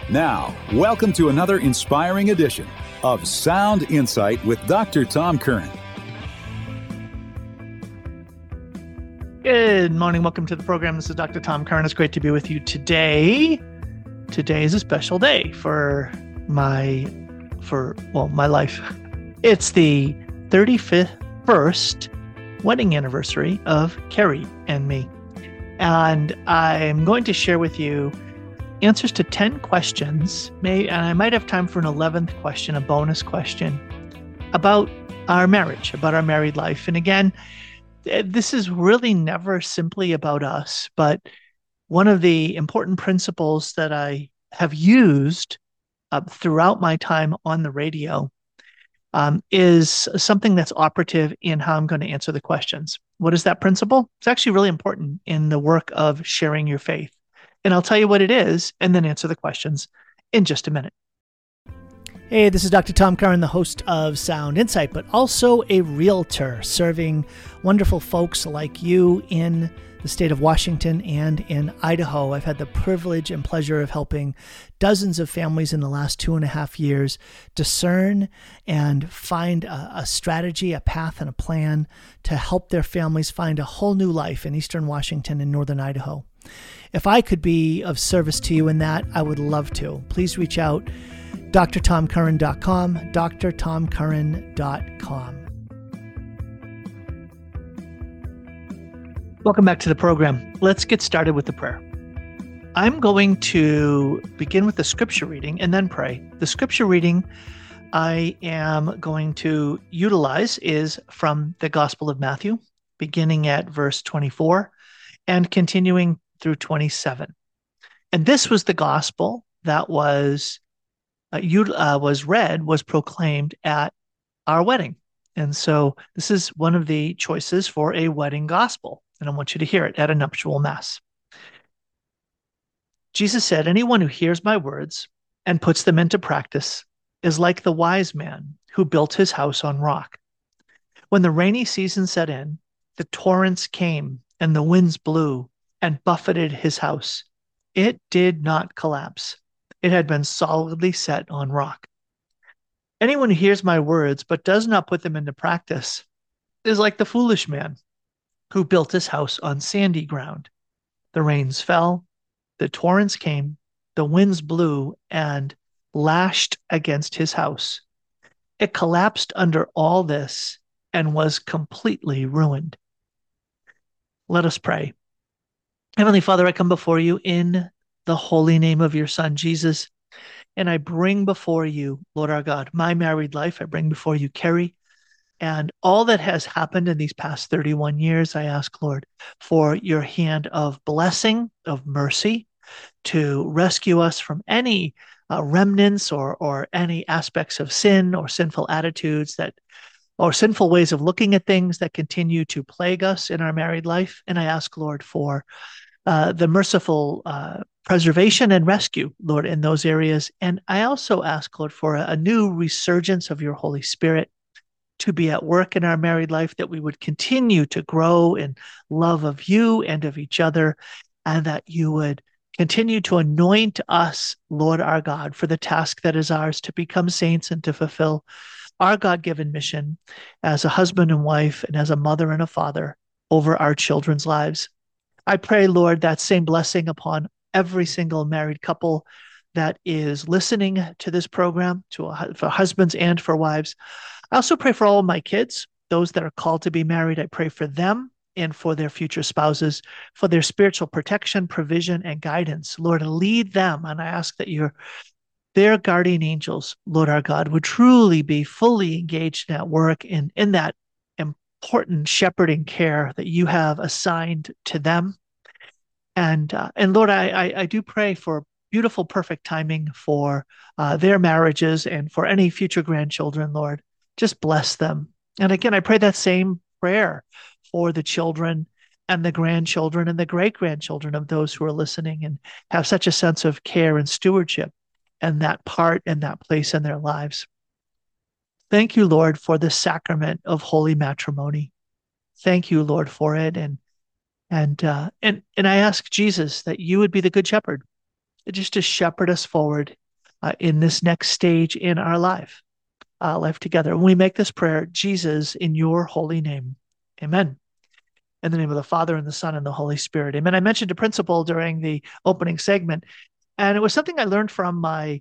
Now, welcome to another inspiring edition of Sound Insight with Dr. Tom Curran. Good morning. Welcome to the program. This is Dr. Tom Curran. It's great to be with you today. Today is a special day for my life. It's the 31st wedding anniversary of Carrie and me. And I'm going to share with you answers to 10 questions, and I might have time for an 11th question, a bonus question about our marriage, about our married life. And again, this is really never simply about us, but one of the important principles that I have used throughout my time on the radio is something that's operative in how I'm going to answer the questions. What is that principle? It's actually really important in the work of sharing your faith. And I'll tell you what it is and then answer the questions in just a minute. Hey, this is Dr. Tom Curran, the host of Sound Insight, but also a realtor serving wonderful folks like you in the state of Washington and in Idaho. I've had the privilege and pleasure of helping dozens of families in the last 2.5 years discern and find a strategy, a path, and a plan to help their families find a whole new life in Eastern Washington and Northern Idaho. If I could be of service to you in that, I would love to. Please reach out, drtomcurran.com, drtomcurran.com. Welcome back to the program. Let's get started with the prayer. I'm going to begin with the scripture reading and then pray. The scripture reading I am going to utilize is from the Gospel of Matthew, beginning at verse 24 and continuing through 27. And this was the gospel that was proclaimed at our wedding. And so this is one of the choices for a wedding gospel. And I want you to hear it at a nuptial mass. Jesus said, "Anyone who hears my words and puts them into practice is like the wise man who built his house on rock. When the rainy season set in, the torrents came and the winds blew and buffeted his house. It did not collapse. It had been solidly set on rock. Anyone who hears my words but does not put them into practice is like the foolish man who built his house on sandy ground. The rains fell, the torrents came, the winds blew and lashed against his house. It collapsed under all this and was completely ruined." Let us pray. Heavenly Father, I come before you in the holy name of your Son, Jesus, and I bring before you, Lord our God, my married life. I bring before you Carrie and all that has happened in these past 31 years. I ask, Lord, for your hand of blessing, of mercy, to rescue us from any remnants or any aspects of sin or sinful attitudes or sinful ways of looking at things that continue to plague us in our married life. And I ask, Lord, for the merciful preservation and rescue, Lord, in those areas. And I also ask, Lord, for a new resurgence of your Holy Spirit to be at work in our married life, that we would continue to grow in love of you and of each other, and that you would continue to anoint us, Lord our God, for the task that is ours to become saints and to fulfill our God-given mission as a husband and wife and as a mother and a father over our children's lives. I pray, Lord, that same blessing upon every single married couple that is listening to this program, for husbands and for wives. I also pray for all of my kids, those that are called to be married. I pray for them and for their future spouses, for their spiritual protection, provision, and guidance. Lord, lead them. And I ask that their guardian angels, Lord our God, would truly be fully engaged in that work, in that important shepherding care that you have assigned to them. And Lord, I do pray for beautiful, perfect timing for their marriages and for any future grandchildren, Lord. Just bless them. And again, I pray that same prayer for the children and the grandchildren and the great-grandchildren of those who are listening and have such a sense of care and stewardship and that part and that place in their lives. Thank you, Lord, for the sacrament of holy matrimony. Thank you, Lord, for it. And I ask, Jesus, that you would be the good shepherd just to shepherd us forward in this next stage in our life together. When we make this prayer, Jesus, in your holy name, amen. In the name of the Father and the Son and the Holy Spirit, amen. I mentioned a principle during the opening segment, and it was something I learned from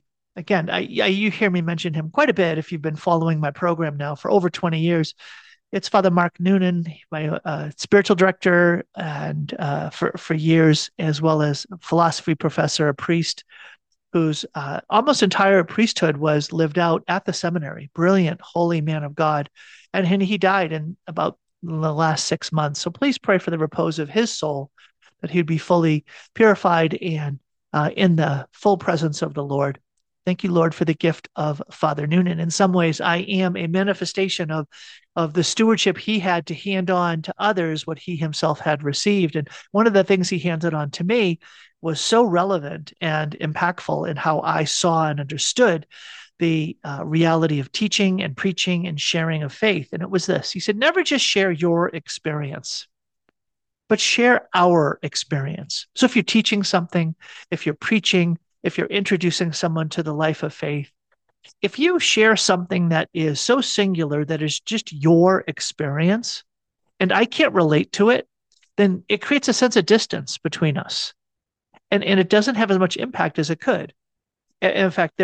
you hear me mention him quite a bit if you've been following my program now for over 20 years. It's Father Mark Noonan, my spiritual director, and for years, as well as a philosophy professor, a priest whose almost entire priesthood was lived out at the seminary. Brilliant, holy man of God. And he died in about the last 6 months. So please pray for the repose of his soul, that he'd be fully purified and in the full presence of the Lord. Thank you, Lord, for the gift of Father Noonan. In some ways, I am a manifestation of the stewardship he had to hand on to others what he himself had received. And one of the things he handed on to me was so relevant and impactful in how I saw and understood the reality of teaching and preaching and sharing of faith. And it was this. He said, never just share your experience, but share our experience. So if you're teaching something, if you're preaching, if you're introducing someone to the life of faith, if you share something that is so singular that is just your experience, and I can't relate to it, then it creates a sense of distance between us. And it doesn't have as much impact as it could. In fact,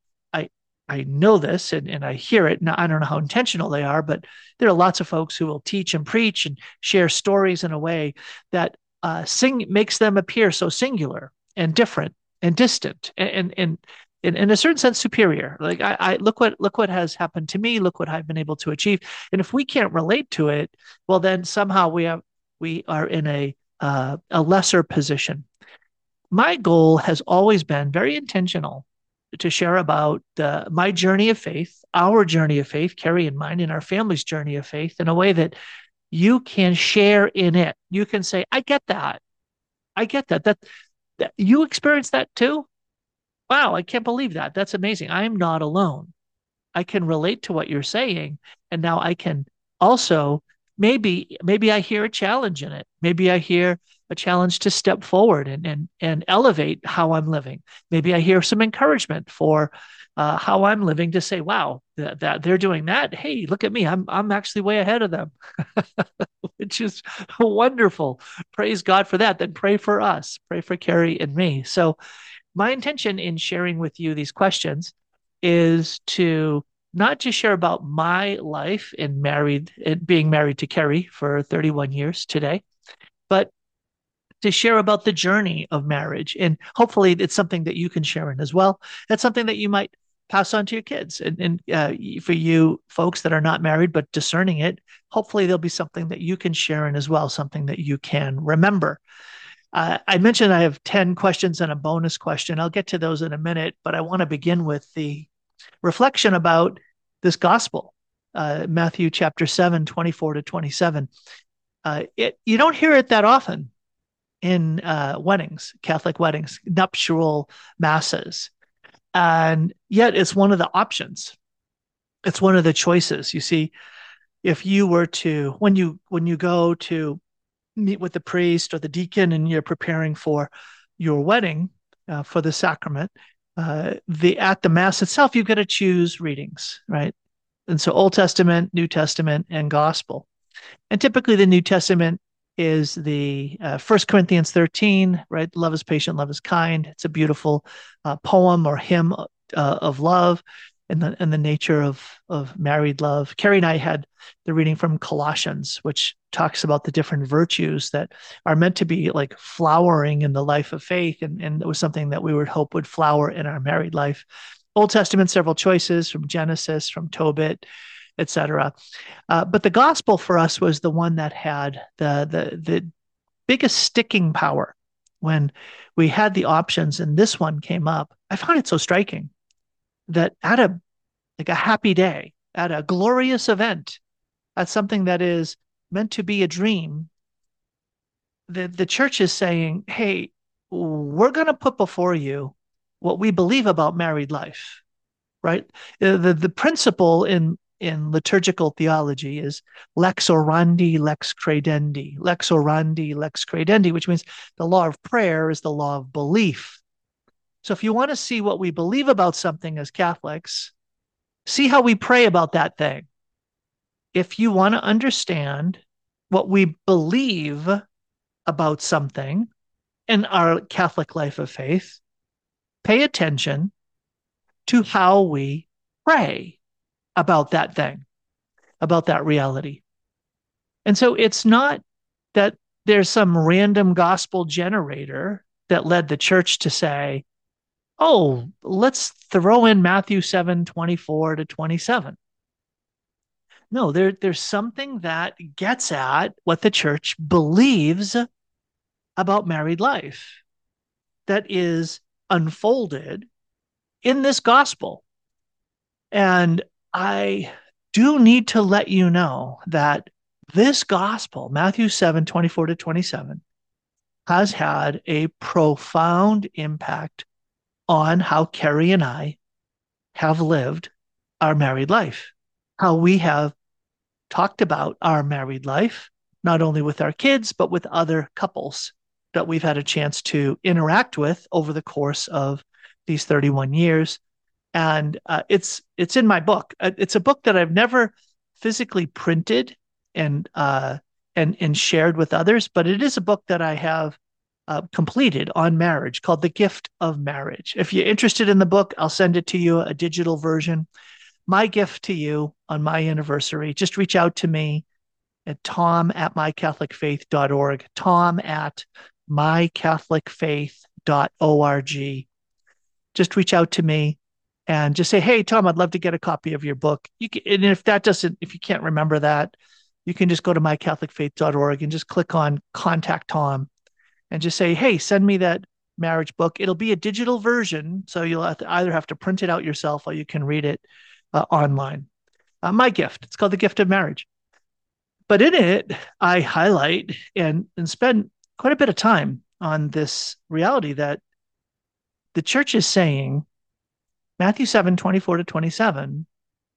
I know this and I hear it. Now, I don't know how intentional they are, but there are lots of folks who will teach and preach and share stories in a way that makes them appear so singular and different and distant and in a certain sense superior. Like I look what has happened to me. Look what I've been able to achieve. And if we can't relate to it, well, then somehow we are in a lesser position. My goal has always been very intentional to share about my journey of faith, our journey of faith, Carrie and mine, and our family's journey of faith in a way that you can share in it. You can say, I get that. I get that. That you experience that too? Wow, I can't believe that. That's amazing. I'm not alone. I can relate to what you're saying. And now I can also maybe I hear a challenge in it. Maybe I hear a challenge to step forward and elevate how I'm living. Maybe I hear some encouragement for how I'm living to say, wow, that they're doing that. Hey, look at me. I'm actually way ahead of them, which is wonderful. Praise God for that. Then pray for us. Pray for Carrie and me. So my intention in sharing with you these questions is to not just share about my life in being married to Carrie for 31 years today, but to share about the journey of marriage. And hopefully it's something that you can share in as well. That's something that you might pass on to your kids. And for you folks that are not married, but discerning it, hopefully there'll be something that you can share in as well, something that you can remember. I mentioned I have 10 questions and a bonus question. I'll get to those in a minute, but I want to begin with the reflection about this gospel, Matthew chapter 7, 24 to 27. You don't hear it that often in weddings, Catholic weddings, nuptial masses. And yet it's one of the options. It's one of the choices. You see, if you were to, when you go to meet with the priest or the deacon and you're preparing for your wedding for the sacrament, at the mass itself, you've got to choose readings, right? And so Old Testament, New Testament, and Gospel. And typically the New Testament is the 1 Corinthians 13, right? Love is patient, love is kind. It's a beautiful poem or hymn of love and the nature of married love. Carrie and I had the reading from Colossians, which talks about the different virtues that are meant to be like flowering in the life of faith. And it was something that we would hope would flower in our married life. Old Testament, several choices from Genesis, from Tobit, etc. But the gospel for us was the one that had the biggest sticking power when we had the options and this one came up. I found it so striking that at a happy day, at a glorious event, at something that is meant to be a dream, the church is saying, hey, we're going to put before you what we believe about married life, right? The principle in liturgical theology is lex orandi, lex credendi, lex orandi, lex credendi, which means the law of prayer is the law of belief. So if you want to see what we believe about something as Catholics, see how we pray about that thing. If you want to understand what we believe about something in our Catholic life of faith, pay attention to how we pray about that thing, about that reality. And so it's not that there's some random gospel generator that led the church to say, oh, let's throw in Matthew 7:24 to 27. No, there's something that gets at what the church believes about married life that is unfolded in this gospel. And I do need to let you know that this gospel, Matthew 7:24 to 27, has had a profound impact on how Carrie and I have lived our married life, how we have talked about our married life, not only with our kids, but with other couples that we've had a chance to interact with over the course of these 31 years. And it's in my book. It's a book that I've never physically printed and shared with others, but it is a book that I have completed on marriage called The Gift of Marriage. If you're interested in the book, I'll send it to you, a digital version. My gift to you on my anniversary, just reach out to me at tom@mycatholicfaith.org, tom@mycatholicfaith.org. Just reach out to me and just say, hey, Tom, I'd love to get a copy of your book. And if you can't remember that, you can just go to mycatholicfaith.org and just click on Contact Tom and just say, hey, send me that marriage book. It'll be a digital version, so you'll either have to print it out yourself or you can read it online. My gift. It's called The Gift of Marriage. But in it, I highlight and spend quite a bit of time on this reality that the church is saying Matthew 7:24 to 27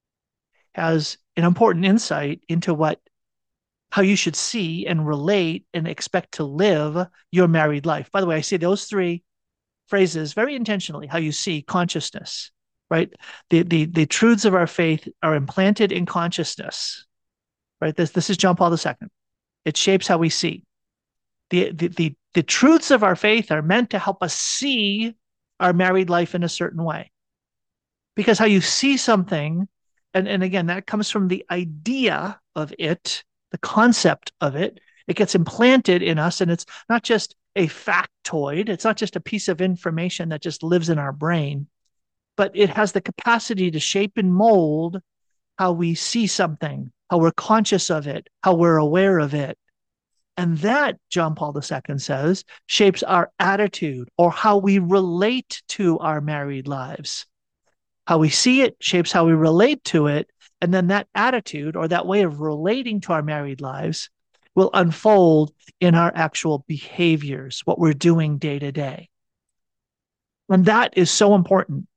has an important insight into how you should see and relate and expect to live your married life. By the way, I say those three phrases very intentionally: how you see, consciousness, right? The truths of our faith are implanted in consciousness, right? This is John Paul II. It shapes how we see. The truths of our faith are meant to help us see our married life in a certain way. Because how you see something, and again, that comes from the idea of it, the concept of it. It gets implanted in us, and it's not just a factoid. It's not just a piece of information that just lives in our brain, but it has the capacity to shape and mold how we see something, how we're conscious of it, how we're aware of it. And that, John Paul II says, shapes our attitude or how we relate to our married lives. How we see it shapes how we relate to it. And then that attitude or that way of relating to our married lives will unfold in our actual behaviors, what we're doing day to day. And that is so important.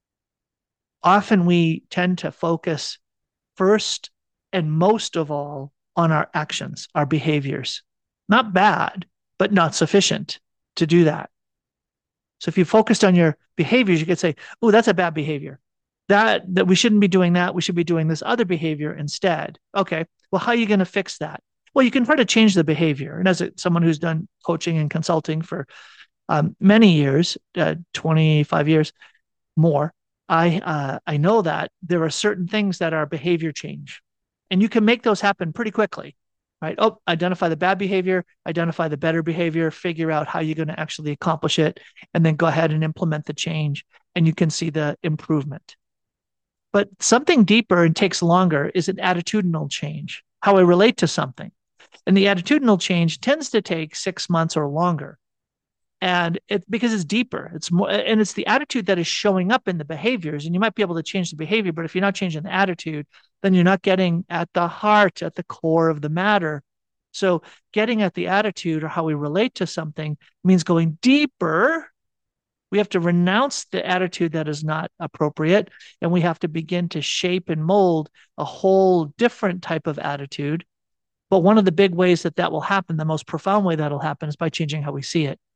Often we tend to focus first and most of all on our actions, our behaviors. Not bad, but not sufficient to do that. So if you focused on your behaviors, you could say, oh, that's a bad behavior. That we shouldn't be doing that. We should be doing this other behavior instead. Okay, well, how are you going to fix that? Well, you can try to change the behavior. And as someone who's done coaching and consulting for many years, 25 years more, I know that there are certain things that are behavior change. And you can make those happen pretty quickly, right? Oh, identify the bad behavior, identify the better behavior, figure out how you're going to actually accomplish it, and then go ahead and implement the change. And you can see the improvement. But something deeper and takes longer is an attitudinal change, how I relate to something. And the attitudinal change tends to take 6 months or longer. And because it's deeper, it's more, and it's the attitude that is showing up in the behaviors. And you might be able to change the behavior, but if you're not changing the attitude, then you're not getting at the heart, at the core of the matter. So getting at the attitude or how we relate to something means going deeper. We have to renounce the attitude that is not appropriate, and we have to begin to shape and mold a whole different type of attitude. But one of the big ways that will happen, the most profound way that'll happen, is by changing how we see it.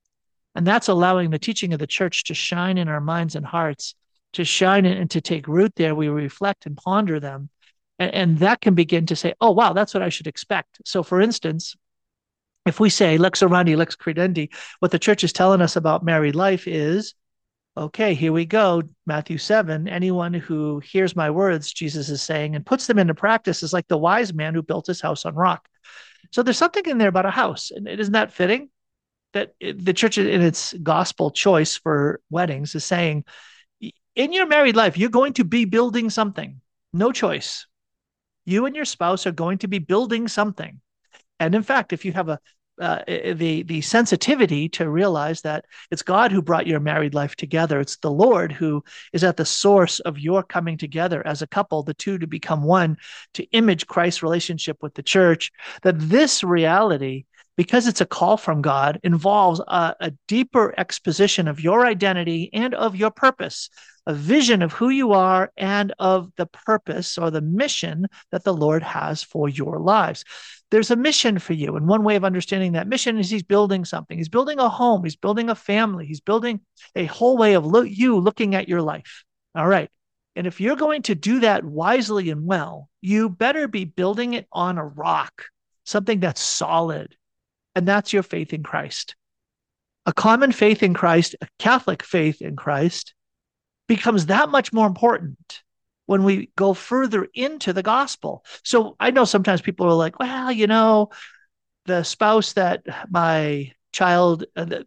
And that's allowing the teaching of the church to shine in our minds and hearts, to shine and to take root there. We reflect and ponder them. And that can begin to say, oh, wow, that's what I should expect. So, for instance, if we say lex orandi, lex credendi, what the church is telling us about married life is, okay, here we go. Matthew 7, anyone who hears my words, Jesus is saying, and puts them into practice is like the wise man who built his house on rock. So there's something in there about a house. And isn't that fitting? That the church in its gospel choice for weddings is saying, in your married life, you're going to be building something. No choice. You and your spouse are going to be building something. And in fact, if you have the sensitivity to realize that it's God who brought your married life together, it's the Lord who is at the source of your coming together as a couple, the two to become one, to image Christ's relationship with the church, that this reality, because it's a call from God, involves a deeper exposition of your identity and of your purpose, a vision of who you are and of the purpose or the mission that the Lord has for your lives. There's a mission for you. And one way of understanding that mission is he's building something. He's building a home. He's building a family. He's building a whole way of you looking at your life. All right. And if you're going to do that wisely and well, you better be building it on a rock, something that's solid. And that's your faith in Christ. A common faith in Christ, a Catholic faith in Christ, becomes that much more important when we go further into the gospel. So I know sometimes people are like, well, you know, the spouse that my child,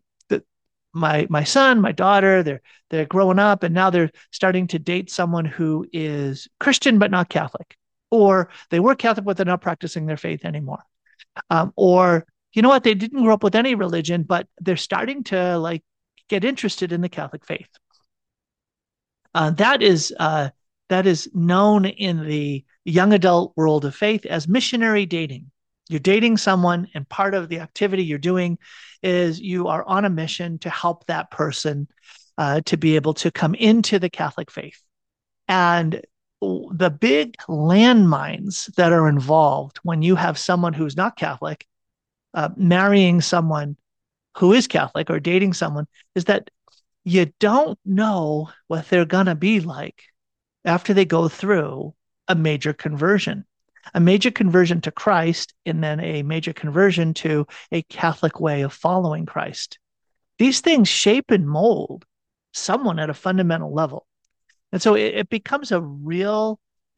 my son, my daughter, they're growing up and now they're starting to date someone who is Christian but not Catholic, or they were Catholic but they're not practicing their faith anymore, or you know what, they didn't grow up with any religion but they're starting to like get interested in the Catholic faith. That is known in the young adult world of faith as missionary dating. You're dating someone, and part of the activity you're doing is you are on a mission to help that person to be able to come into the Catholic faith. And the big landmines that are involved when you have someone who's not Catholic marrying someone who is Catholic or dating someone is that you don't know what they're going to be like after they go through a major conversion to Christ, and then a major conversion to a Catholic way of following Christ. These things shape and mold someone at a fundamental level. And so it becomes a real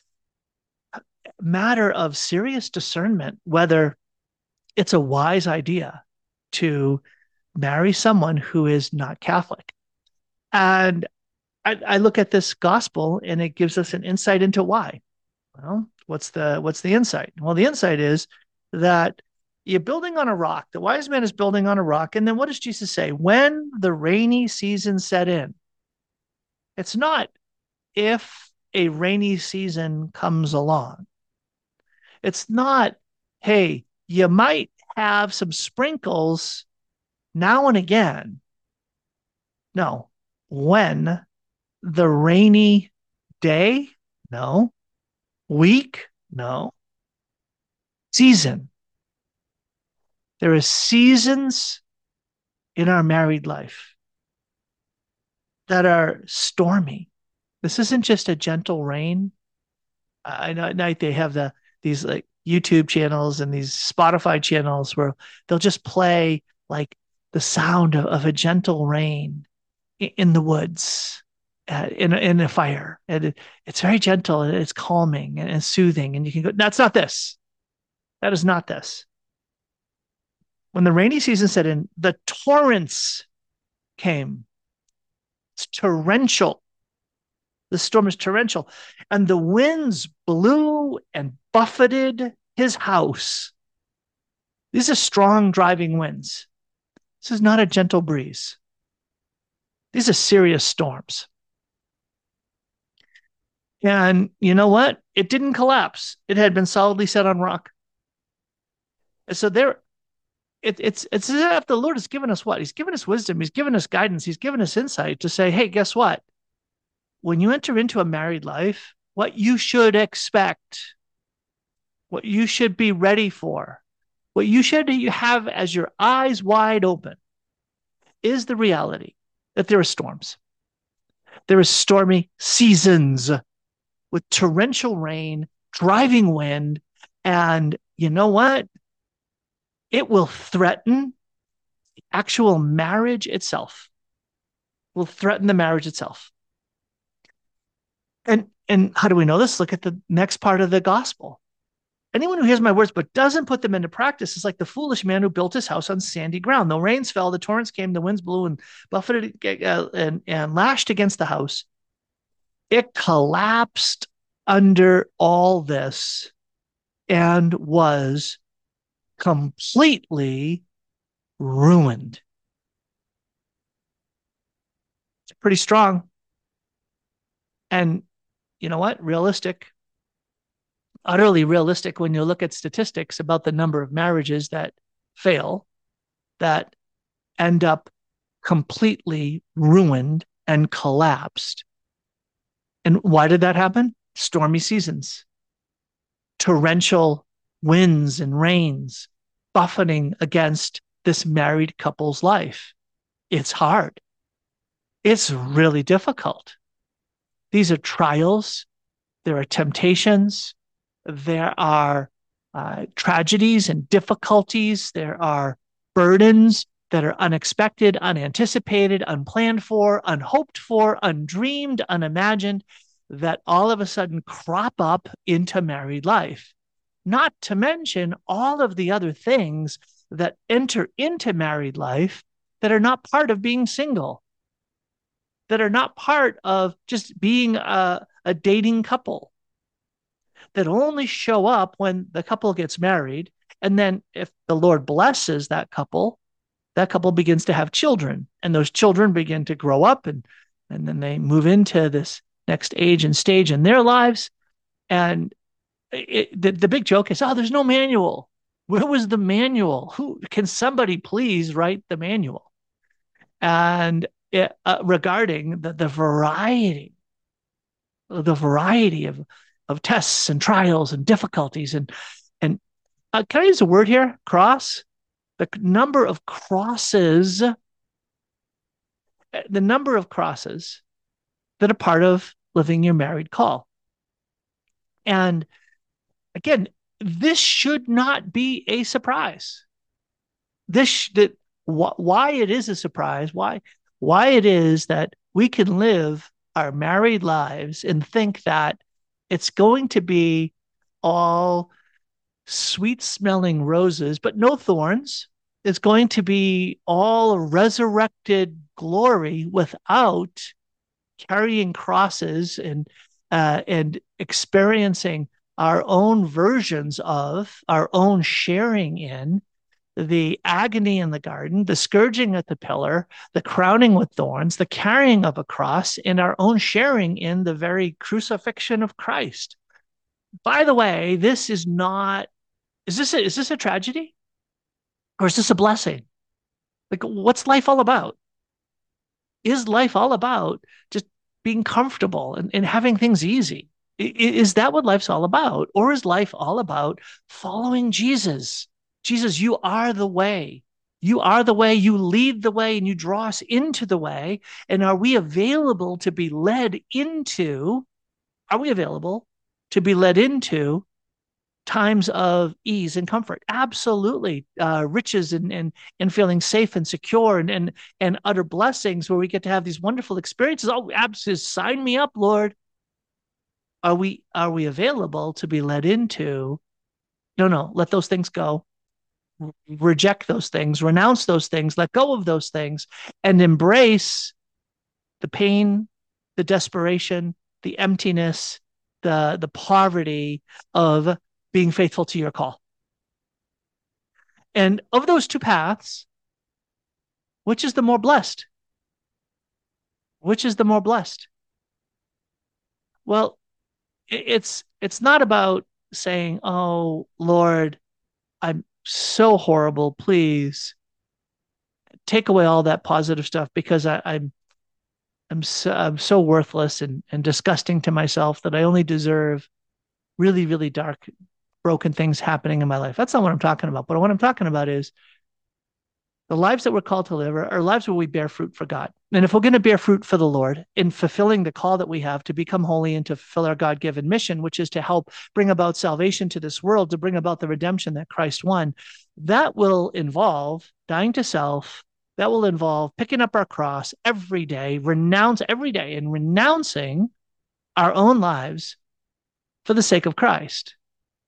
matter of serious discernment whether it's a wise idea to marry someone who is not Catholic. And I look at this gospel and it gives us an insight into why. Well, what's the insight? Well, the insight is that you're building on a rock. The wise man is building on a rock. And then what does Jesus say? When the rainy season set in, it's not if a rainy season comes along. It's not, hey, you might have some sprinkles now and again. No, when the rainy day? No. Week? No. Season. There are seasons in our married life that are stormy. This isn't just a gentle rain. I know at night they have these like YouTube channels and these Spotify channels where they'll just play like the sound of a gentle rain in the woods, in a fire. And it's very gentle and it's calming and soothing. And you can go, that's not this. That is not this. When the rainy season set in, the torrents came. It's torrential. The storm is torrential. And the winds blew and buffeted his house. These are strong driving winds. This is not a gentle breeze. These are serious storms. And you know what? It didn't collapse. It had been solidly set on rock. And so it's as if the Lord has given us what? He's given us wisdom. He's given us guidance. He's given us insight to say, hey, guess what? When you enter into a married life, what you should expect, what you should be ready for, what you should have as your eyes wide open is the reality that there are storms. There are stormy seasons with torrential rain, driving wind, and you know what? It will threaten the actual marriage itself. Will threaten the marriage itself. And how do we know this? Look at the next part of the gospel. Anyone who hears my words but doesn't put them into practice is like the foolish man who built his house on sandy ground. The rains fell, the torrents came, the winds blew and buffeted and lashed against the house. It collapsed under all this and was completely ruined. It's pretty strong. And you know what? Realistic. Utterly realistic when you look at statistics about the number of marriages that fail, that end up completely ruined and collapsed. And why did that happen? Stormy seasons, torrential winds and rains buffeting against this married couple's life. It's hard. It's really difficult. These are trials. There are temptations. There are tragedies and difficulties. There are burdens that are unexpected, unanticipated, unplanned for, unhoped for, undreamed, unimagined, that all of a sudden crop up into married life. Not to mention all of the other things that enter into married life that are not part of being single, that are not part of just being a dating couple, that only show up when the couple gets married. And then if the Lord blesses that couple begins to have children, and those children begin to grow up, and then they move into this next age and stage in their lives. And the big joke is, oh, there's no manual. Where was the manual? Who can somebody please write the manual? And regarding the variety of tests and trials and difficulties and can I use a word here? Cross. The number of crosses that are part of living your married call. And again, this should not be a surprise. Why it is a surprise, why it is that we can live our married lives and think that it's going to be all sweet smelling roses, but no thorns. It's going to be all resurrected glory without carrying crosses and experiencing our own versions of, our own sharing in the agony in the garden, the scourging at the pillar, the crowning with thorns, the carrying of a cross, and our own sharing in the very crucifixion of Christ. By the way, this is not, is this a tragedy? Or is this a blessing? Like, what's life all about? Is life all about just being comfortable and having things easy? Is that what life's all about? Or is life all about following Jesus? Jesus, you are the way. You are the way, you lead the way, and you draw us into the way. And are we available to be led into times of ease and comfort? Absolutely. Riches and feeling safe and secure and utter blessings where we get to have these wonderful experiences. Oh, absolutely. Sign me up, Lord. Are we available to be led into? No, let those things go. Reject those things, renounce those things, let go of those things, and embrace the pain, the desperation, the emptiness, the poverty of being faithful to your call. And of those two paths, which is the more blessed? Which is the more blessed? Well, it's not about saying, oh, Lord, I'm so horrible. Please take away all that positive stuff because I'm so worthless and disgusting to myself that I only deserve really, really dark, broken things happening in my life. That's not what I'm talking about. But what I'm talking about is The lives that we're called to live are lives where we bear fruit for God. And if we're going to bear fruit for the Lord in fulfilling the call that we have to become holy and to fulfill our God-given mission, which is to help bring about salvation to this world, to bring about the redemption that Christ won, that will involve dying to self. That will involve picking up our cross every day, and renouncing our own lives for the sake of Christ.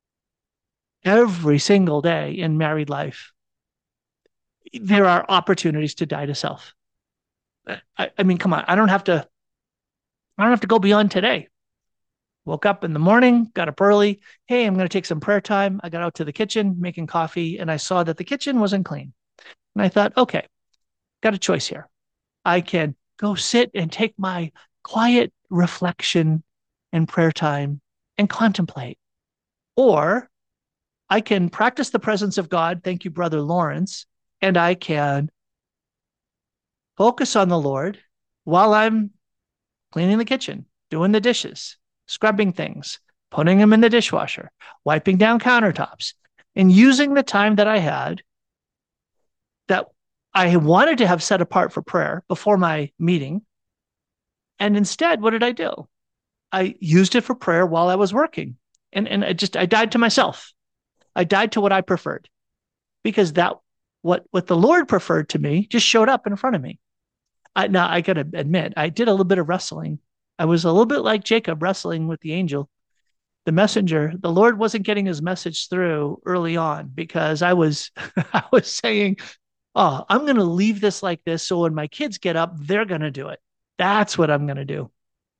Every single day in married life, there are opportunities to die to self. I mean, come on, I don't have to go beyond today. Woke up in the morning, got up early. Hey, I'm going to take some prayer time. I got out to the kitchen making coffee, and I saw that the kitchen wasn't clean. And I thought, okay, got a choice here. I can go sit and take my quiet reflection and prayer time and contemplate. Or I can practice the presence of God. Thank you, Brother Lawrence. And I can focus on the Lord while I'm cleaning the kitchen, doing the dishes, scrubbing things, putting them in the dishwasher, wiping down countertops, and using the time that I had that I wanted to have set apart for prayer before my meeting. And instead, what did I do? I used it for prayer while I was working. And I died to myself. I died to what I preferred, because what the Lord preferred to me just showed up in front of me. Now, I got to admit, I did a little bit of wrestling. I was a little bit like Jacob wrestling with the angel, the messenger. The Lord wasn't getting his message through early on because I was saying, oh, I'm going to leave this like this, so when my kids get up, they're going to do it. That's what I'm going to do.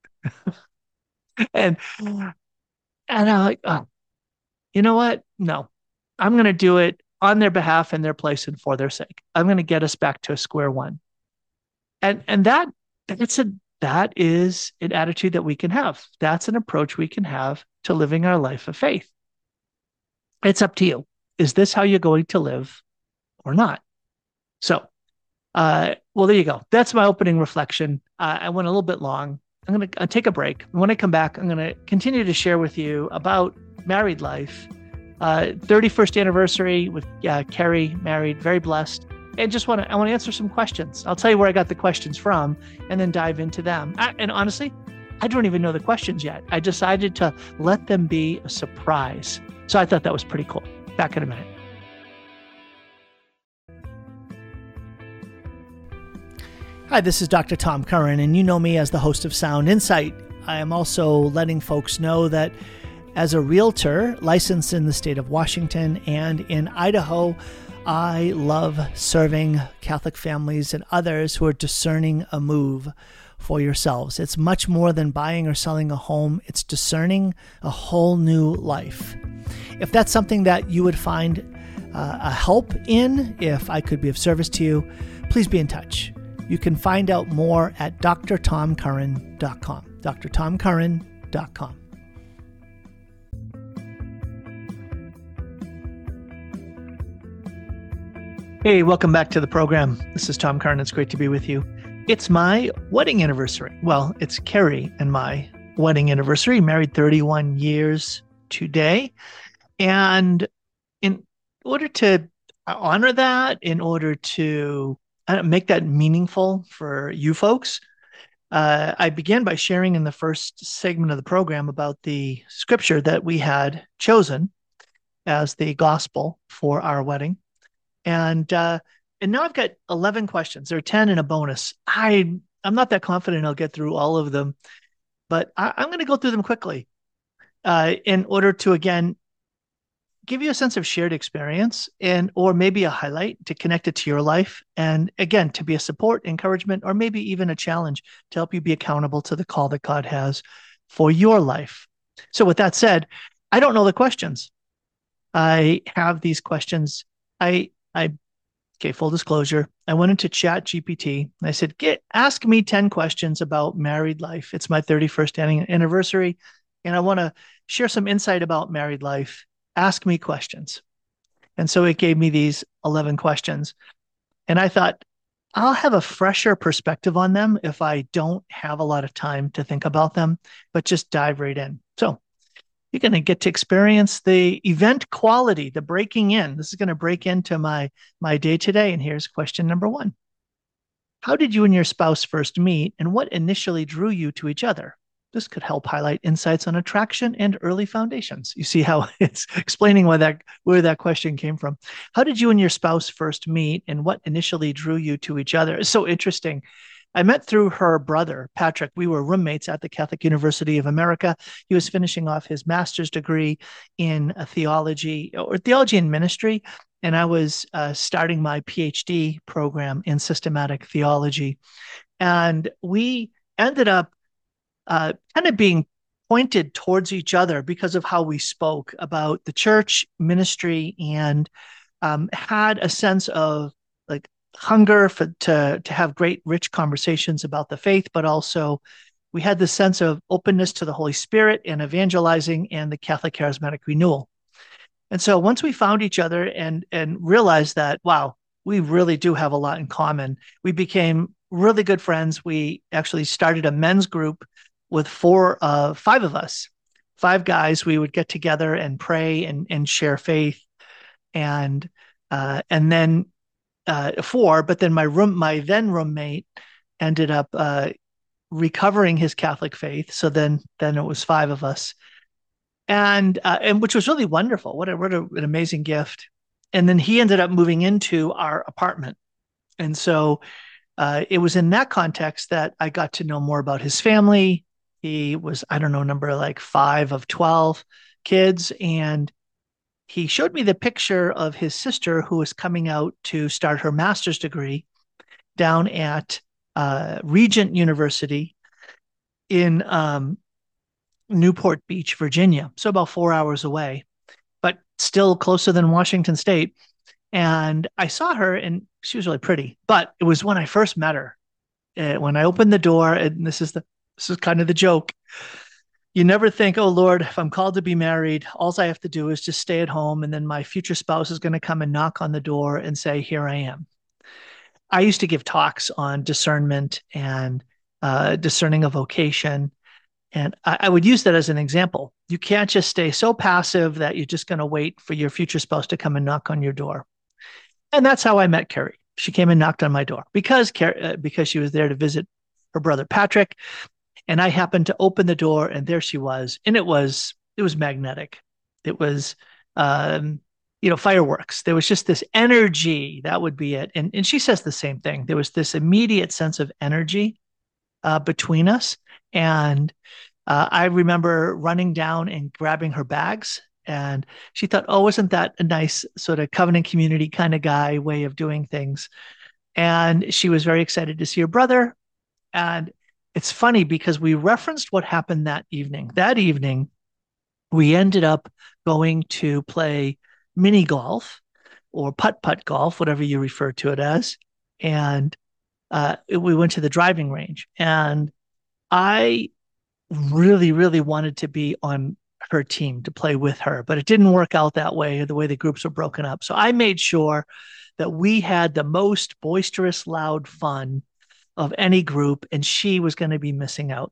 and I'm like, oh, you know what? No, I'm going to do it on their behalf and their place and for their sake. I'm going to get us back to square one. And that is an attitude that we can have. That's an approach we can have to living our life of faith. It's up to you. Is this how you're going to live or not? So, well, there you go. That's my opening reflection. I went a little bit long. I'm going to take a break. When I come back, I'm going to continue to share with you about married life. 31st anniversary with Carrie, married, very blessed. And I want to answer some questions. I'll tell you where I got the questions from and then dive into them. And honestly, I don't even know the questions yet. I decided to let them be a surprise. So I thought that was pretty cool. Back in a minute. Hi, this is Dr. Tom Curran, and you know me as the host of Sound Insight. I am also letting folks know that as a realtor licensed in the state of Washington and in Idaho, I love serving Catholic families and others who are discerning a move for yourselves. It's much more than buying or selling a home. It's discerning a whole new life. If that's something that you would find a help in, if I could be of service to you, please be in touch. You can find out more at drtomcurran.com. drtomcurran.com. Hey, welcome back to the program. This is Tom Curran. It's great to be with you. It's my wedding anniversary. Well, it's Carrie and my wedding anniversary, married 31 years today. And in order to honor that, in order to make that meaningful for you folks, I began by sharing in the first segment of the program about the scripture that we had chosen as the gospel for our wedding. And now I've got 11 questions. There are 10 and a bonus. I'm not that confident I'll get through all of them, but I'm going to go through them quickly in order to, again, give you a sense of shared experience or maybe a highlight to connect it to your life. And again, to be a support, encouragement, or maybe even a challenge to help you be accountable to the call that God has for your life. So with that said, I don't know the questions. I have these questions. Okay, full disclosure, I went into ChatGPT and I said, ask me 10 questions about married life. It's my 31st anniversary, and I want to share some insight about married life. Ask me questions. And so it gave me these 11 questions. And I thought, I'll have a fresher perspective on them if I don't have a lot of time to think about them, but just dive right in. So You're going to get to experience the event quality, the breaking in. This is going to break into my day today. And here's question number one. How did you and your spouse first meet, and what initially drew you to each other? This could help highlight insights on attraction and early foundations. You see how it's explaining where that question came from. How did you and your spouse first meet, and what initially drew you to each other? It's so interesting. I met through her brother, Patrick. We were roommates at the Catholic University of America. He was finishing off his master's degree in theology and ministry, and I was starting my PhD program in systematic theology. And we ended up kind of being pointed towards each other because of how we spoke about the church ministry, and had a sense of like hunger to have great, rich conversations about the faith, but also we had this sense of openness to the Holy Spirit and evangelizing and the Catholic charismatic renewal. And so once we found each other and realized that, wow, we really do have a lot in common, we became really good friends. We actually started a men's group with five of us, five guys. We would get together and pray and share faith, and then four. But then my then roommate ended up recovering his Catholic faith. So then it was five of us, and which was really wonderful. An amazing gift. And then he ended up moving into our apartment, and so it was in that context that I got to know more about his family. He was, I don't know, number like 5 of 12 kids, and he showed me the picture of his sister who was coming out to start her master's degree down at Regent University in Newport Beach, Virginia. So about 4 hours away, but still closer than Washington State. And I saw her, and she was really pretty, but it was when I first met her. When I opened the door, and this is kind of the joke. You never think, oh Lord, if I'm called to be married, all I have to do is just stay at home, and then my future spouse is going to come and knock on the door and say, here I am. I used to give talks on discernment and discerning a vocation. And I would use that as an example. You can't just stay so passive that you're just going to wait for your future spouse to come and knock on your door. And that's how I met Carrie. She came and knocked on my door because she was there to visit her brother Patrick, and I happened to open the door, and there she was, and it was magnetic. It was fireworks. There was just this energy. That would be it. And she says the same thing. There was this immediate sense of energy between us, and I remember running down and grabbing her bags. And she thought, oh, wasn't that a nice sort of covenant community kind of guy way of doing things? And she was very excited to see her brother. And it's funny because we referenced what happened that evening. That evening, we ended up going to play mini golf or putt-putt golf, whatever you refer to it as. And we went to the driving range. And I really, really wanted to be on her team to play with her, but it didn't work out that way, the way the groups were broken up. So I made sure that we had the most boisterous, loud fun of any group, and she was going to be missing out.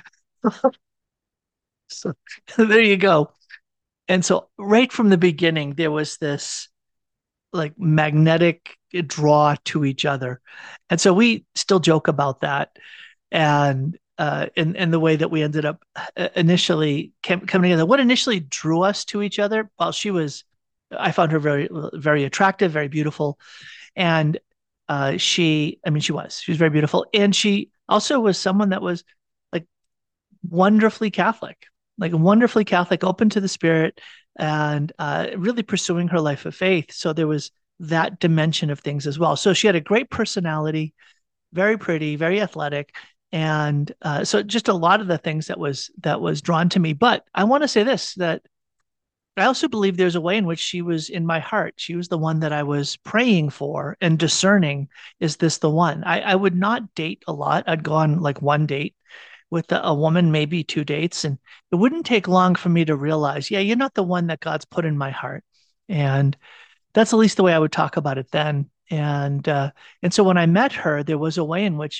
So there you go. And so right from the beginning, there was this like magnetic draw to each other. And so we still joke about that. And the way that we ended up initially coming together. What initially drew us to each other? Well, I found her very, very attractive, very beautiful. And she was very beautiful. And she also was someone that was like wonderfully Catholic, open to the Spirit, and really pursuing her life of faith. So there was that dimension of things as well. So she had a great personality, very pretty, very athletic. And so just a lot of the things that was drawn to me. But I want to say this, that I also believe there's a way in which she was in my heart. She was the one that I was praying for and discerning, is this the one? I would not date a lot. I'd go on like one date with a woman, maybe 2 dates. And it wouldn't take long for me to realize, yeah, you're not the one that God's put in my heart. And that's at least the way I would talk about it then. And so when I met her, there was a way in which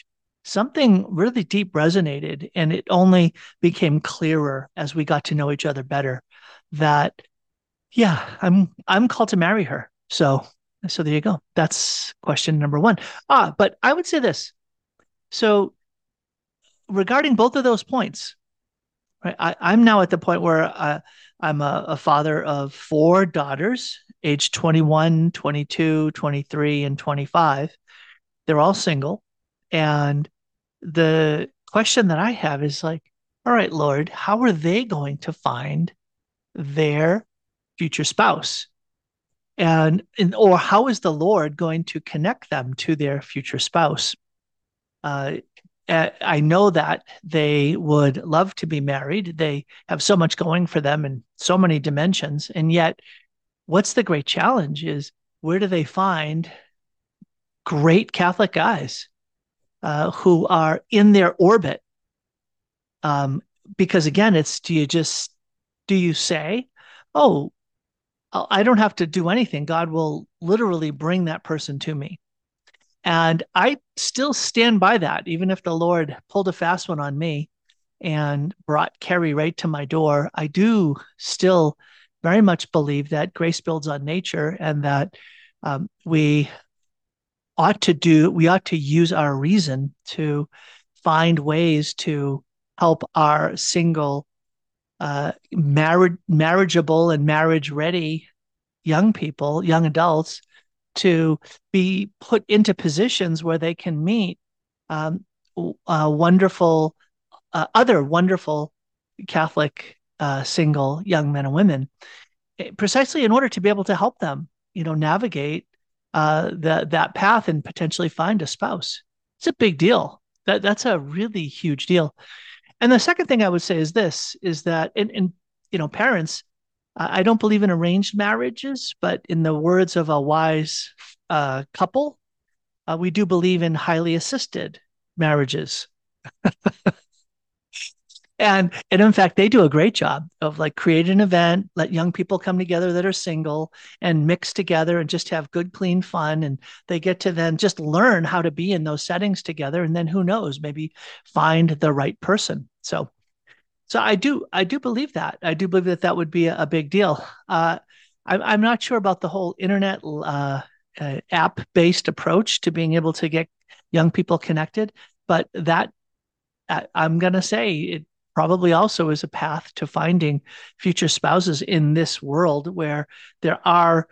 something really deep resonated, and it only became clearer as we got to know each other better that, yeah, I'm called to marry her. So there you go. That's question number one. But I would say this. So regarding both of those points, right, I'm now at the point where I'm a father of four daughters, age 21, 22, 23, and 25. They're all single. And the question that I have is like, all right, Lord, how are they going to find their future spouse? Or how is the Lord going to connect them to their future spouse? Uh, I know that they would love to be married. They have so much going for them in so many dimensions. And yet, what's the great challenge is where do they find great Catholic guys who are in their orbit? Um, because again, it's do you say, oh, I don't have to do anything. God will literally bring that person to me. And I still stand by that, even if the Lord pulled a fast one on me and brought Carrie right to my door. I do still very much believe that grace builds on nature, and that we we ought to use our reason to find ways to help our single, marriageable and marriage ready young people, young adults, to be put into positions where they can meet um, wonderful, other wonderful Catholic single young men and women, precisely in order to be able to help them, navigate that path and potentially find a spouse. It's a big deal. That's a really huge deal. And the second thing I would say is this: is that parents, I don't believe in arranged marriages, but in the words of a wise couple, we do believe in highly assisted marriages. And in fact, they do a great job of like create an event, let young people come together that are single and mix together and just have good, clean fun. And they get to then just learn how to be in those settings together. And then who knows, maybe find the right person. So I do believe that. I do believe that that would be a big deal. I'm not sure about the whole internet app-based approach to being able to get young people connected, but that I'm going to say it probably also is a path to finding future spouses in this world where there are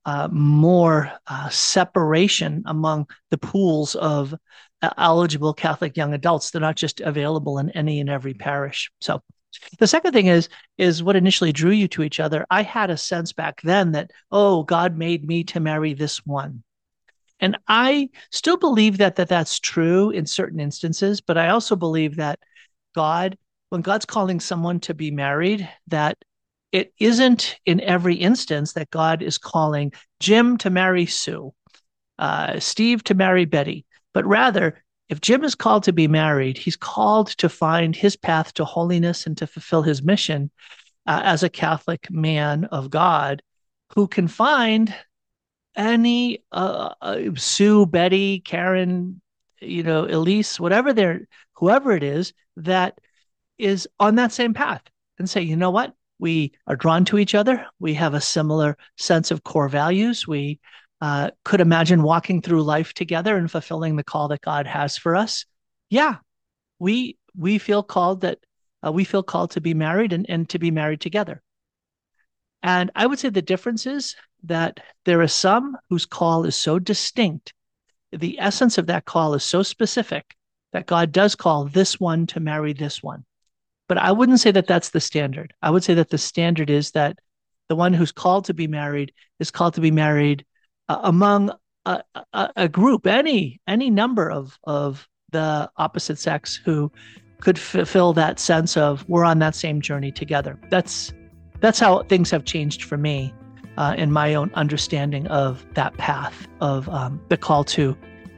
more separation among the pools of eligible Catholic young adults. They're not just available in any and every parish. So the second thing is what initially drew you to each other. I had a sense back then that, oh, God made me to marry this one. And I still believe that that's true in certain instances, but I also believe that God, when God's calling someone to be married, that it isn't in every instance that God is calling Jim to marry Sue, Steve to marry Betty, but rather, if Jim is called to be married, he's called to find his path to holiness and to fulfill his mission as a Catholic man of God who can find any Sue, Betty, Karen, Elise, whoever it is that is on that same path, and say, you know what? We are drawn to each other. We have a similar sense of core values. We could imagine walking through life together and fulfilling the call that God has for us. Yeah, we feel called to be married and to be married together. And I would say the difference is that there are some whose call is so distinct, the essence of that call is so specific that God does call this one to marry this one. But I wouldn't say that that's the standard. I would say that the standard is that the one who's called to be married is called to be married among a group, any number of the opposite sex who could fulfill that sense of we're on that same journey together. That's how things have changed for me in my own understanding of that path of the call to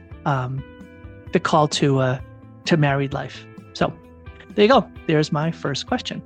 married life. So there you go. There's my first question.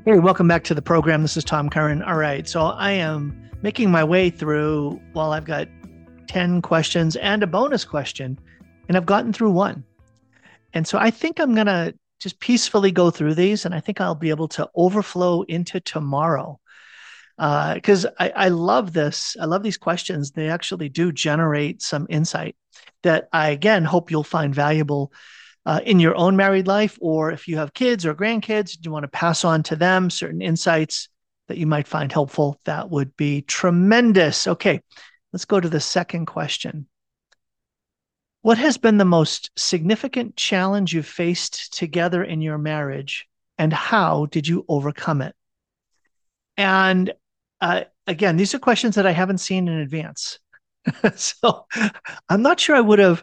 Hey, welcome back to the program. This is Tom Curran. All right, so I am making my way through, well, I've got 10 questions and a bonus question, and I've gotten through one. And so I think I'm going to just peacefully go through these, and I think I'll be able to overflow into tomorrow. Because I love this. I love these questions. They actually do generate some insight that I, again, hope you'll find valuable in your own married life, or if you have kids or grandkids, you want to pass on to them certain insights that you might find helpful. That would be tremendous. Okay, let's go to the second question. What has been the most significant challenge you've faced together in your marriage, and how did you overcome it? And again, these are questions that I haven't seen in advance. So I'm not sure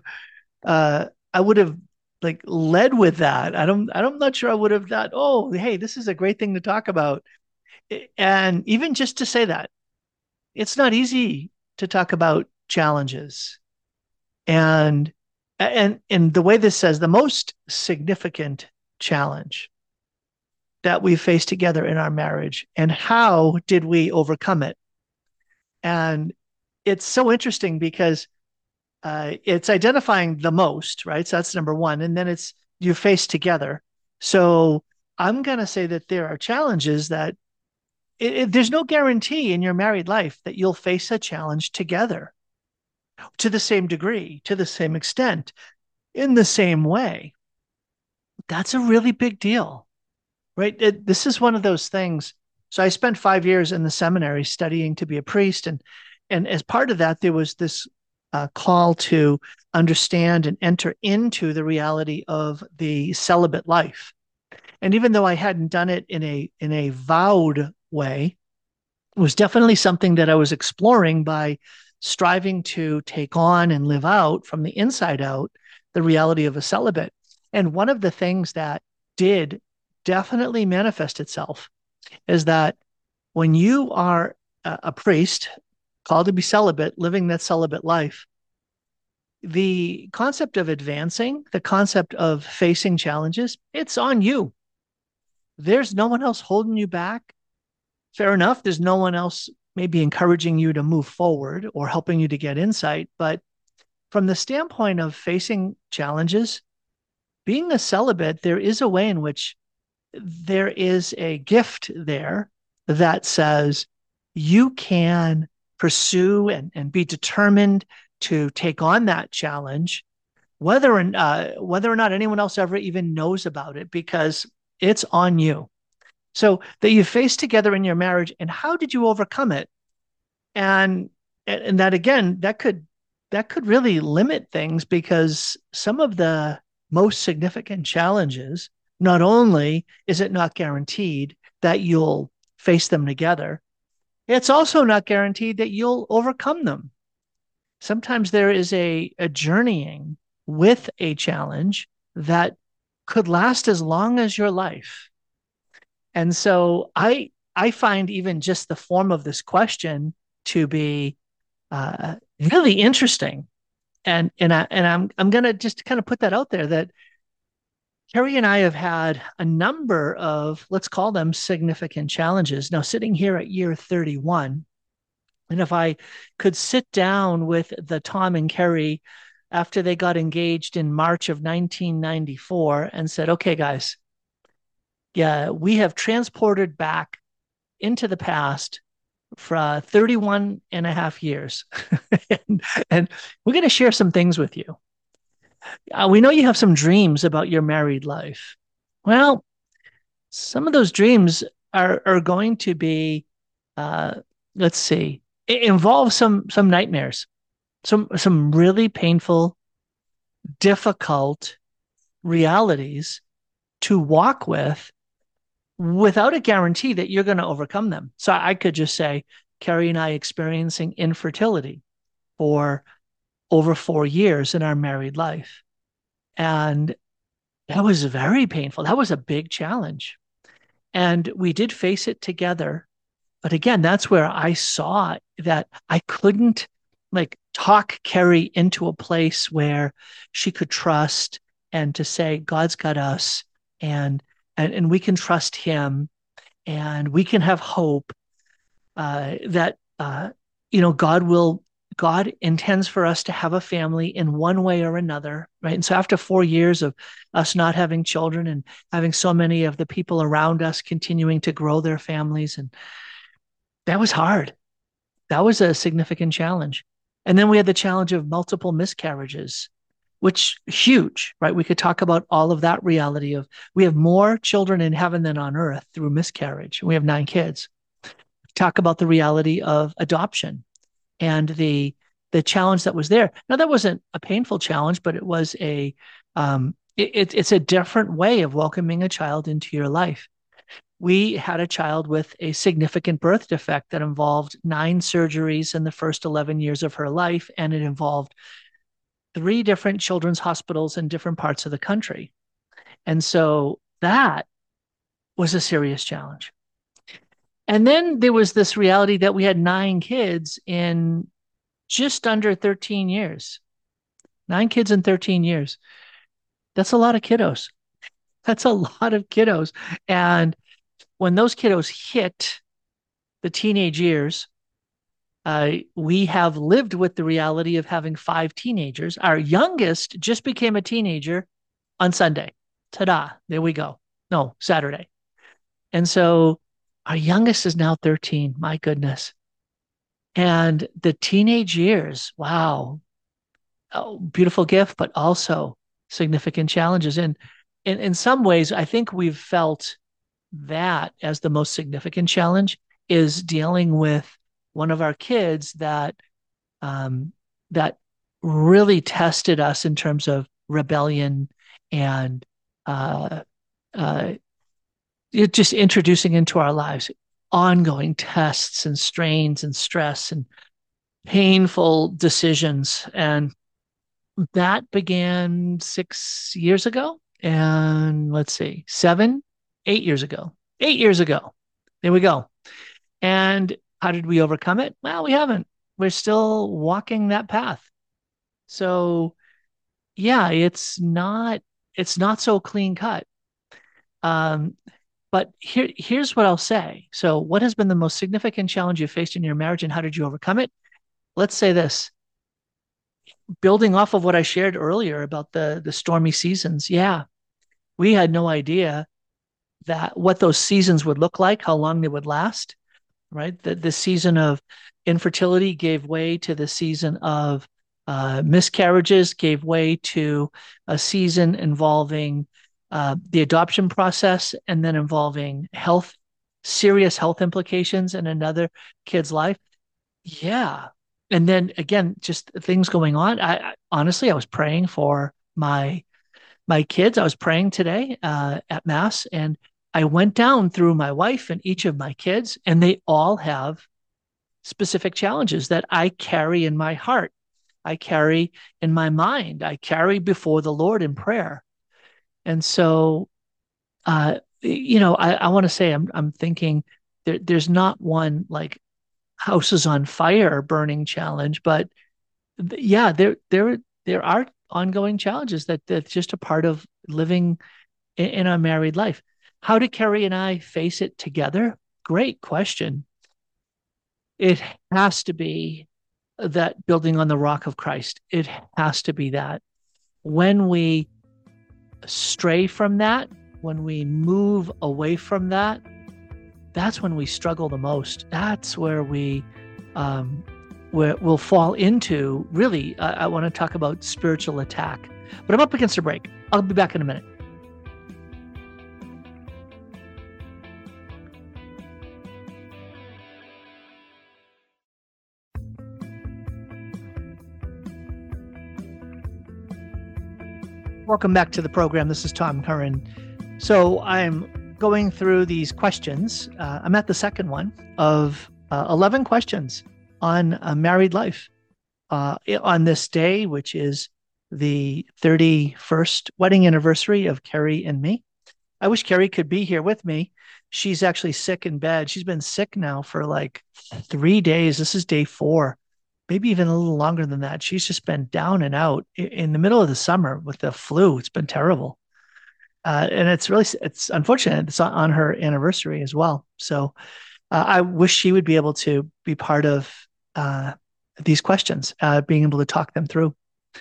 I would have like led with that. I'm not sure I would have thought, oh, hey, this is a great thing to talk about. And even just to say that, it's not easy to talk about challenges. And the way this says, the most significant challenge that we faced together in our marriage, and how did we overcome it? And it's so interesting because it's identifying the most, right? So that's number one. And then it's you face together. So I'm going to say that there are challenges that there's no guarantee in your married life that you'll face a challenge together to the same degree, to the same extent, in the same way. That's a really big deal, right? This is one of those things. So I spent 5 years in the seminary studying to be a priest. And as part of that, there was this call to understand and enter into the reality of the celibate life. And even though I hadn't done it in a vowed way, it was definitely something that I was exploring by striving to take on and live out from the inside out the reality of a celibate. And one of the things that did definitely manifest itself is that when you are a priest called to be celibate, living that celibate life, the concept of advancing, the concept of facing challenges, it's on you. There's no one else holding you back. Fair enough. There's no one else maybe encouraging you to move forward or helping you to get insight. But from the standpoint of facing challenges, being a celibate, there is a way in which there is a gift there that says you can pursue and be determined to take on that challenge, whether or not anyone else ever even knows about it, because it's on you. So that you face together in your marriage, and how did you overcome it? And that again, that could really limit things, because some of the most significant challenges, not only is it not guaranteed that you'll face them together, it's also not guaranteed that you'll overcome them. Sometimes there is a journeying with a challenge that could last as long as your life. And so I find even just the form of this question to be really interesting. And I'm going to just kind of put that out there, that Carrie and I have had a number of, let's call them significant challenges. Now, sitting here at year 31, and if I could sit down with the Tom and Carrie after they got engaged in March of 1994 and said, okay, guys, yeah, we have transported back into the past for 31 and a half years. and we're going to share some things with you. We know you have some dreams about your married life. Well, some of those dreams are going to be, let's see, involve some nightmares, some really painful, difficult realities to walk with, without a guarantee that you're going to overcome them. So I could just say, Carrie and I experiencing infertility for over 4 years in our married life. And that was very painful. That was a big challenge. And we did face it together. But again, that's where I saw that I couldn't like talk Carrie into a place where she could trust and to say, God's got us and we can trust him. And we can have hope that God intends for us to have a family in one way or another, right? And so after 4 years of us not having children and having so many of the people around us continuing to grow their families, and that was hard. That was a significant challenge. And then we had the challenge of multiple miscarriages, which huge, right? We could talk about all of that reality of we have more children in heaven than on earth through miscarriage. We have 9 kids. Talk about the reality of adoption and the challenge that was there. Now that wasn't a painful challenge, but it was it's a different way of welcoming a child into your life. We had a child with a significant birth defect that involved 9 surgeries in the first 11 years of her life, and it involved 3 different children's hospitals in different parts of the country. And so that was a serious challenge. And then there was this reality that we had 9 kids in just under 13 years. 9 kids in 13 years. That's a lot of kiddos. That's a lot of kiddos. And when those kiddos hit the teenage years, we have lived with the reality of having 5 teenagers. Our youngest just became a teenager on Sunday. Ta-da, there we go. No, Saturday. And so our youngest is now 13. My goodness. And the teenage years, wow, oh, beautiful gift, but also significant challenges. And in some ways, I think we've felt that as the most significant challenge is dealing with one of our kids that really tested us in terms of rebellion and just introducing into our lives ongoing tests and strains and stress and painful decisions. And that began 6 years ago. And let's see, 8 years ago. 8 years ago. There we go. And how did we overcome it? Well, we haven't. We're still walking that path. So yeah, it's not so clean cut. Um, but here's what I'll say. So what has been the most significant challenge you faced in your marriage and how did you overcome it? Let's say this, building off of what I shared earlier about the stormy seasons. Yeah, we had no idea that what those seasons would look like, how long they would last, right? The season of infertility gave way to the season of miscarriages, gave way to a season involving the adoption process, and then involving serious health implications in another kid's life. Yeah. And then again, just things going on. I honestly, I was praying for my kids. I was praying today at Mass, and I went down through my wife and each of my kids, and they all have specific challenges that I carry in my heart. I carry in my mind. I carry before the Lord in prayer. And so, I want to say I'm thinking there's not one like houses on fire burning challenge, but yeah, there are ongoing challenges that's just a part of living in a married life. How did Carrie and I face it together? Great question. It has to be that building on the rock of Christ. It has to be that. When we stray from that, when we move away from that, that's when we struggle the most. That's where we'll fall into really, I want to talk about spiritual attack. But I'm up against a break. I'll be back in a minute. Welcome back to the program. This is Tom Curran. So I'm going through these questions. I'm at the second one of 11 questions on a married life on this day, which is the 31st wedding anniversary of Carrie and me. I wish Carrie could be here with me. She's actually sick in bed. She's been sick now for like 3 days. This is day 4, maybe even a little longer than that. She's just been down and out in the middle of the summer with the flu. It's been terrible. And it's unfortunate. It's on her anniversary as well. So I wish she would be able to be part of uh, these questions, being able to talk them through.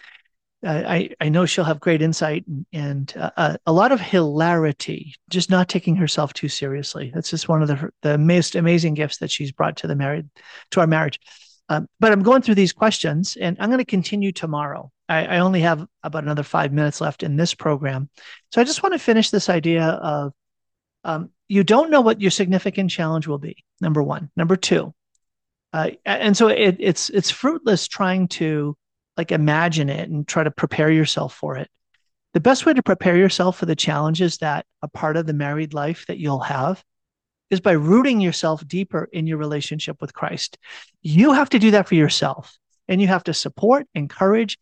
I know she'll have great insight and a lot of hilarity, just not taking herself too seriously. That's just one of the most amazing gifts that she's brought to our marriage. But I'm going through these questions, and I'm going to continue tomorrow. I only have about another 5 minutes left in this program, so I just want to finish this idea of you don't know what your significant challenge will be. Number one. Number two, and so it's fruitless trying to like imagine it and try to prepare yourself for it. The best way to prepare yourself for the challenges that a part of the married life that you'll have is by rooting yourself deeper in your relationship with Christ. You have to do that for yourself, and you have to support, encourage,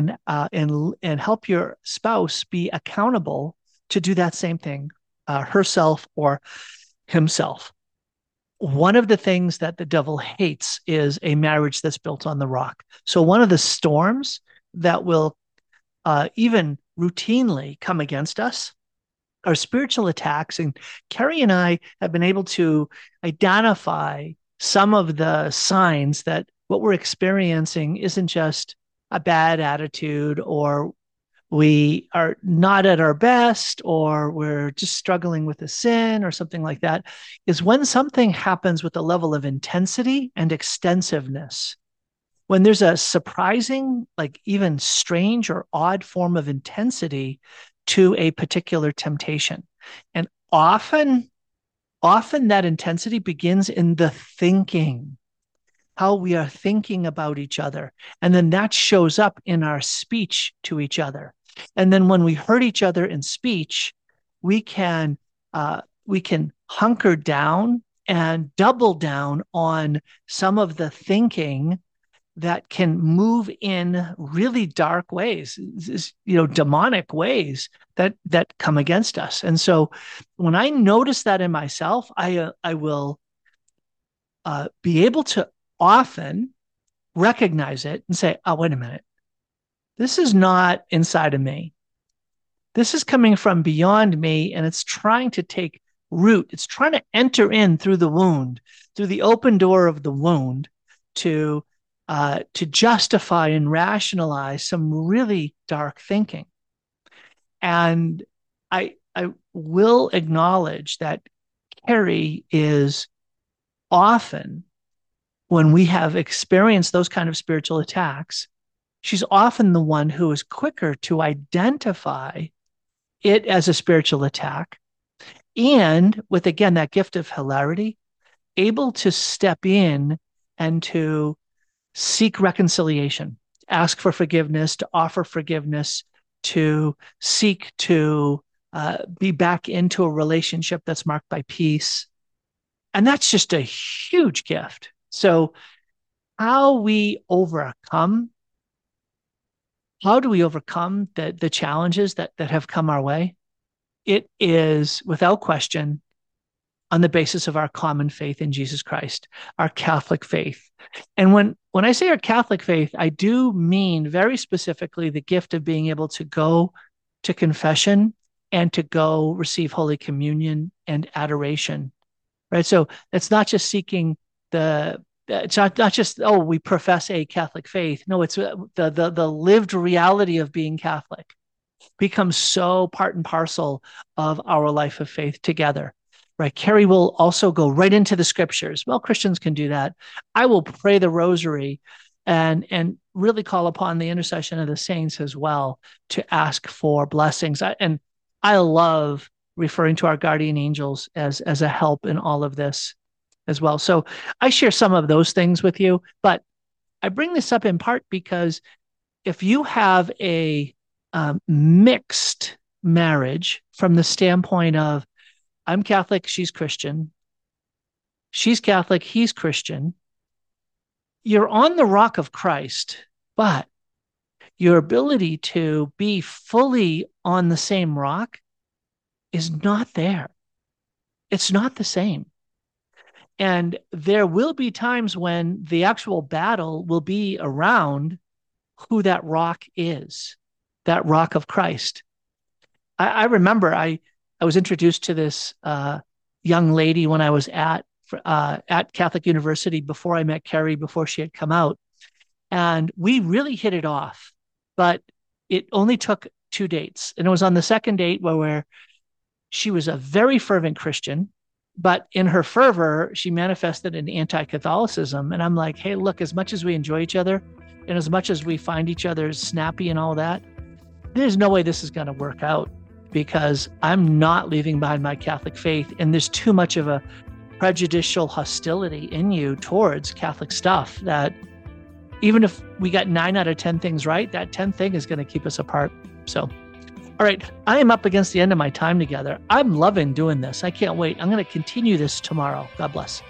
and help your spouse be accountable to do that same thing, herself or himself. One of the things that the devil hates is a marriage that's built on the rock. So one of the storms that will even routinely come against us are spiritual attacks. And Carrie and I have been able to identify some of the signs that what we're experiencing isn't just a bad attitude, or we are not at our best, or we're just struggling with a sin or something like that, is when something happens with a level of intensity and extensiveness. When there's a surprising, like even strange or odd form of intensity to a particular temptation. And often that intensity begins in the thinking, how we are thinking about each other. And then that shows up in our speech to each other. And then when we hurt each other in speech, we can hunker down and double down on some of the thinking that can move in really dark ways, demonic ways that come against us. And so when I notice that in myself, I will be able to often recognize it and say, oh, wait a minute. This is not inside of me. This is coming from beyond me, and it's trying to take root. It's trying to enter in through the wound, through the open door of the wound, to justify and rationalize some really dark thinking. And I will acknowledge that Carrie is often, when we have experienced those kind of spiritual attacks, she's often the one who is quicker to identify it as a spiritual attack, and with, again, that gift of hilarity, able to step in and to seek reconciliation, ask for forgiveness, to offer forgiveness, to seek to be back into a relationship that's marked by peace. And that's just a huge gift. So how do we overcome the challenges that have come our way? It is, without question, on the basis of our common faith in Jesus Christ, our Catholic faith. And when I say our Catholic faith, I do mean very specifically the gift of being able to go to confession and to go receive Holy Communion and adoration, right? So it's not just seeking it's not just, oh, we profess a Catholic faith. No, it's the lived reality of being Catholic becomes so part and parcel of our life of faith together. Right. Carrie will also go right into the scriptures. Well, Christians can do that. I will pray the rosary and really call upon the intercession of the saints as well to ask for blessings. I love referring to our guardian angels as a help in all of this as well. So I share some of those things with you, but I bring this up in part because if you have a mixed marriage from the standpoint of, I'm Catholic, she's Christian. She's Catholic, he's Christian. You're on the rock of Christ, but your ability to be fully on the same rock is not there. It's not the same. And there will be times when the actual battle will be around who that rock is, that rock of Christ. I remember I was introduced to this young lady when I was at Catholic University before I met Carrie, before she had come out. And we really hit it off, but it only took 2 dates. And it was on the second date where she was a very fervent Christian, but in her fervor, she manifested an anti-Catholicism. And I'm like, hey, look, as much as we enjoy each other and as much as we find each other snappy and all that, there's no way this is going to work out, because I'm not leaving behind my Catholic faith. And there's too much of a prejudicial hostility in you towards Catholic stuff that even if we got 9 out of 10 things right, that 10th thing is going to keep us apart. So, all right, I am up against the end of my time together. I'm loving doing this. I can't wait. I'm going to continue this tomorrow. God bless.